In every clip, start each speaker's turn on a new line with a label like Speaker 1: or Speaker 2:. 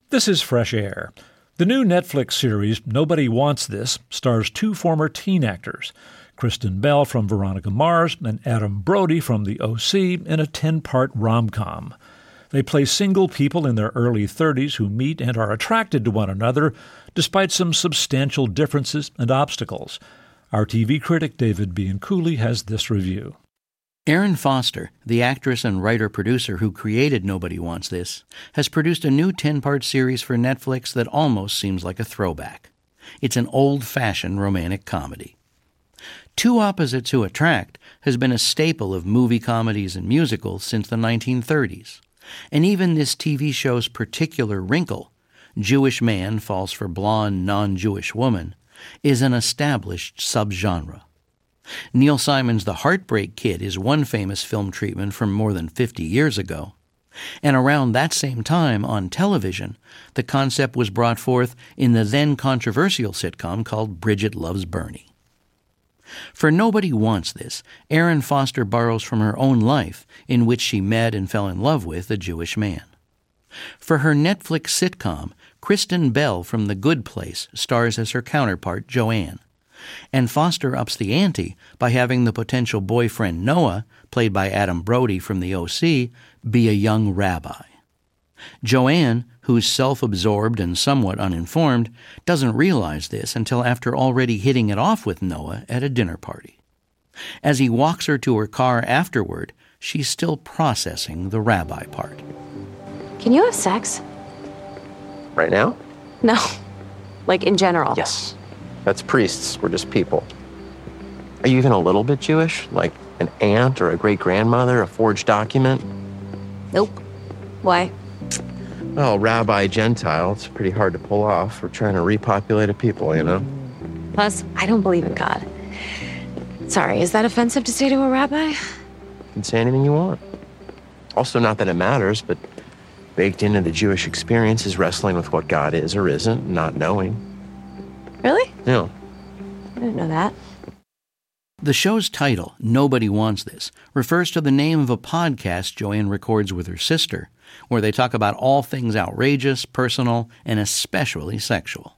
Speaker 1: This is Fresh Air. The new Netflix series Nobody Wants This stars two former teen actors, Kristen Bell from Veronica Mars and Adam Brody from The O.C. in a 10-part rom-com. They play single people in their early 30s who meet and are attracted to one another despite some substantial differences and obstacles. Our TV critic David Bianculli has this review.
Speaker 2: Erin Foster, the actress and writer-producer who created Nobody Wants This, has produced a new 10-part series for Netflix that almost seems like a throwback. It's an old-fashioned romantic comedy. Two opposites who attract has been a staple of movie comedies and musicals since the 1930s. And even this TV show's particular wrinkle, Jewish man falls for blonde, non-Jewish woman, is an established subgenre. Neil Simon's The Heartbreak Kid is one famous film treatment from more than 50 years ago. And around that same time, on television, the concept was brought forth in the then controversial sitcom called Bridget Loves Bernie. For Nobody Wants This, Erin Foster borrows from her own life, in which she met and fell in love with a Jewish man. For her Netflix sitcom, Kristen Bell from The Good Place stars as her counterpart, Joanne. And Foster ups the ante by having the potential boyfriend Noah, played by Adam Brody from The O.C., be a young rabbi. Joanne, who's self-absorbed and somewhat uninformed, doesn't realize this until after already hitting it off with Noah at a dinner party. As he walks her to her car afterward, she's still processing the rabbi part.
Speaker 3: Can you have sex?
Speaker 4: Right now?
Speaker 3: No. Like in general?
Speaker 4: Yes. That's priests. We're just people. Are you even a little bit Jewish? Like an aunt or a great-grandmother, a forged document?
Speaker 3: Nope. Why?
Speaker 4: Well, rabbi Gentile, it's pretty hard to pull off. We're trying to repopulate a people, you know?
Speaker 3: Plus, I don't believe in God. Sorry, is that offensive to say to a rabbi?
Speaker 4: You can say anything you want. Also, not that it matters, but baked into the Jewish experience is wrestling with what God is or isn't, not knowing.
Speaker 3: Really?
Speaker 4: Yeah.
Speaker 3: I didn't know that.
Speaker 2: The show's title, Nobody Wants This, refers to the name of a podcast Joanne records with her sister, where they talk about all things outrageous, personal, and especially sexual.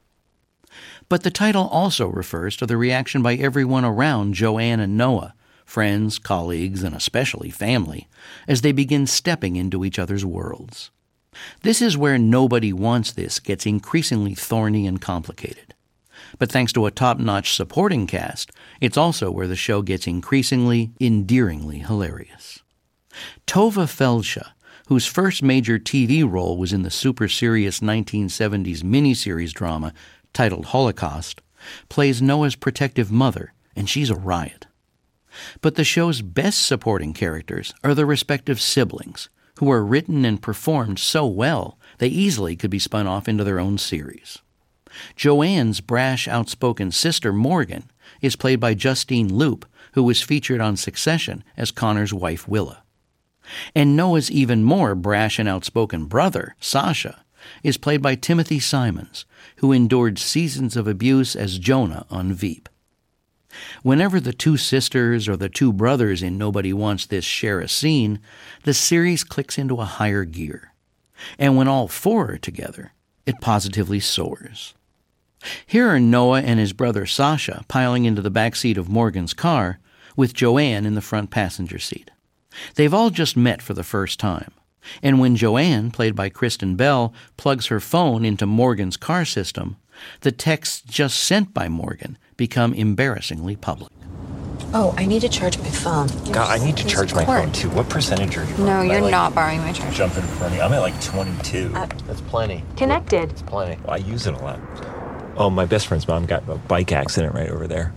Speaker 2: But the title also refers to the reaction by everyone around Joanne and Noah, friends, colleagues, and especially family, as they begin stepping into each other's worlds. This is where Nobody Wants This gets increasingly thorny and complicated. But thanks to a top-notch supporting cast, it's also where the show gets increasingly, endearingly hilarious. Tova Feldsha, whose first major TV role was in the super serious 1970s miniseries drama titled Holocaust, plays Noah's protective mother, and she's a riot. But the show's best supporting characters are the respective siblings, who are written and performed so well they easily could be spun off into their own series. Joanne's brash, outspoken sister, Morgan, is played by Justine Loop, who was featured on Succession as Connor's wife, Willa. And Noah's even more brash and outspoken brother, Sasha, is played by Timothy Simons, who endured seasons of abuse as Jonah on Veep. Whenever the two sisters or the two brothers in Nobody Wants This share a scene, the series clicks into a higher gear. And when all four are together, it positively soars. Here are Noah and his brother Sasha piling into the backseat of Morgan's car, with Joanne in the front passenger seat. They've all just met for the first time, and when Joanne, played by Kristen Bell, plugs her phone into Morgan's car system, the texts just sent by Morgan become embarrassingly public.
Speaker 3: Oh, I need to charge my phone.
Speaker 5: God, I need to charge my phone too. What percentage are you on?
Speaker 6: No, you're not borrowing my charger.
Speaker 5: Jump in front of me. I'm at like 22.
Speaker 4: That's plenty.
Speaker 3: Connected.
Speaker 4: That's plenty.
Speaker 5: Well, I use it a lot. Oh, my best friend's mom got a bike accident right over there.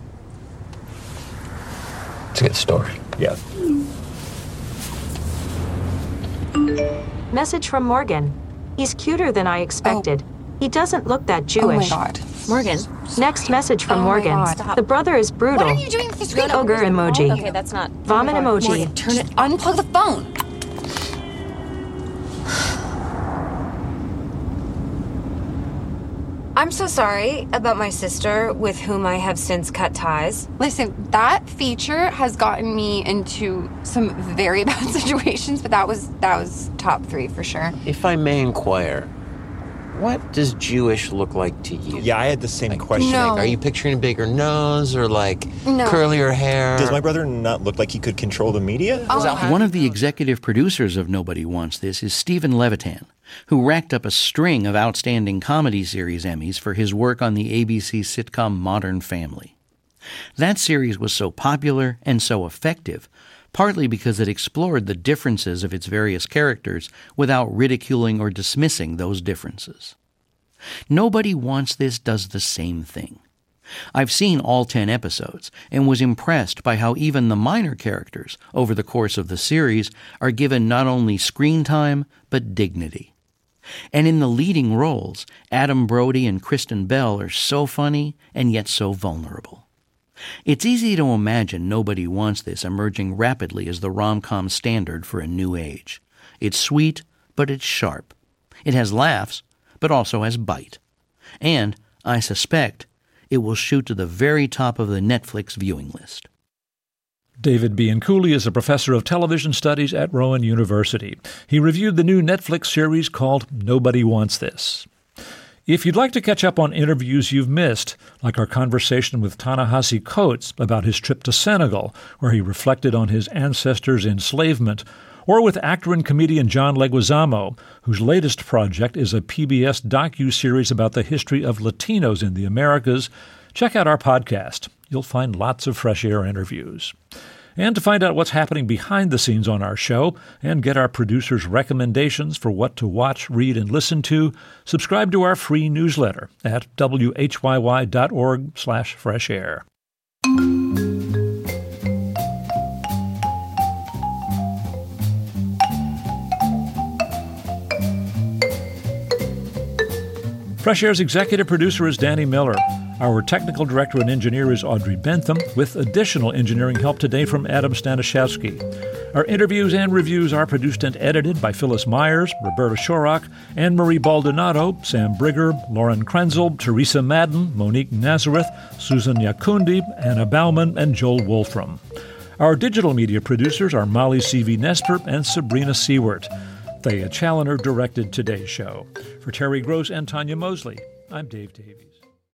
Speaker 4: It's a good story.
Speaker 5: Yeah.
Speaker 7: Message from Morgan. He's cuter than I expected. He doesn't look that Jewish.
Speaker 6: Oh my God.
Speaker 7: Morgan. Next message from Morgan.
Speaker 6: God.
Speaker 7: The brother is brutal.
Speaker 6: What are you doing with the screen?
Speaker 7: Ogre emoji.
Speaker 3: Okay, that's not...
Speaker 7: Vomit emoji.
Speaker 6: Morgan, turn it. Unplug the phone.
Speaker 8: I'm so sorry about my sister, with whom I have since cut ties.
Speaker 6: Listen, that feature has gotten me into some very bad situations, but that was top 3 for sure.
Speaker 4: If I may inquire, what does Jewish look like to you?
Speaker 5: Yeah, I had the same question.
Speaker 6: No.
Speaker 4: Are you picturing a bigger nose or like
Speaker 6: No.
Speaker 4: curlier hair?
Speaker 5: Does my brother not look like he could control the media?
Speaker 2: One of the executive producers of Nobody Wants This is Stephen Levitan, who racked up a string of outstanding comedy series Emmys for his work on the ABC sitcom Modern Family. That series was so popular and so effective, partly because it explored the differences of its various characters without ridiculing or dismissing those differences. Nobody Wants This does the same thing. I've seen all 10 episodes and was impressed by how even the minor characters, over the course of the series, are given not only screen time, but dignity. And in the leading roles, Adam Brody and Kristen Bell are so funny and yet so vulnerable. It's easy to imagine Nobody Wants This emerging rapidly as the rom-com standard for a new age. It's sweet, but it's sharp. It has laughs, but also has bite. And, I suspect, it will shoot to the very top of the Netflix viewing list.
Speaker 1: David Bianculli is a professor of television studies at Rowan University. He reviewed the new Netflix series called Nobody Wants This. If you'd like to catch up on interviews you've missed, like our conversation with Ta-Nehisi Coates about his trip to Senegal, where he reflected on his ancestors' enslavement, or with actor and comedian John Leguizamo, whose latest project is a PBS docu-series about the history of Latinos in the Americas, check out our podcast. You'll find lots of Fresh Air interviews. And to find out what's happening behind the scenes on our show and get our producers' recommendations for what to watch, read, and listen to, subscribe to our free newsletter at whyy.org/freshair. Fresh Air's executive producer is Danny Miller. Our technical director and engineer is Audrey Bentham, with additional engineering help today from Adam Stanishevsky. Our interviews and reviews are produced and edited by Phyllis Myers, Roberta Shorrock, Anne-Marie Baldonado, Sam Brigger, Lauren Krenzel, Teresa Madden, Monique Nazareth, Susan Yakundi, Anna Bauman, and Joel Wolfram. Our digital media producers are Molly C.V. Nesper and Sabrina Seward. Thea Challoner directed today's show. For Terry Gross and Tanya Mosley, I'm Dave Davies.